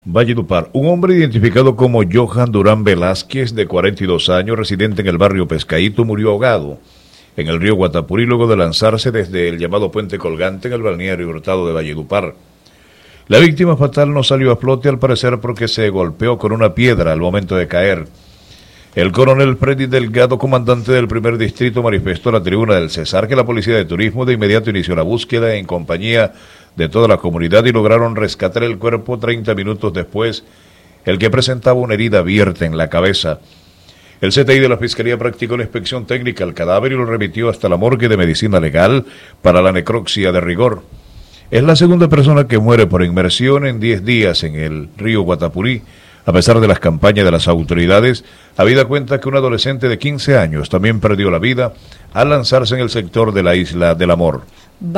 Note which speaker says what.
Speaker 1: Valledupar, un hombre identificado como Johan Durán Velázquez, de 42 años, residente en el barrio Pescadito, murió ahogado en el río Guatapurí luego de lanzarse desde el llamado Puente Colgante en el balneario Hurtado de Valledupar. La víctima fatal no salió a flote al parecer porque se golpeó con una piedra al momento de caer. El coronel Freddy Delgado, comandante del primer distrito, manifestó a la tribuna del Cesar que la Policía de Turismo de inmediato inició la búsqueda en compañía de toda la comunidad y lograron rescatar el cuerpo 30 minutos después, el que presentaba una herida abierta en la cabeza. El CTI de la Fiscalía practicó la inspección técnica al cadáver y lo remitió hasta la morgue de medicina legal para la necropsia de rigor. Es la segunda persona que muere por inmersión en 10 días en el río Guatapurí. A pesar de las campañas de las autoridades, habida cuenta que un adolescente de 15 años también perdió la vida al lanzarse en el sector de la Isla del Amor.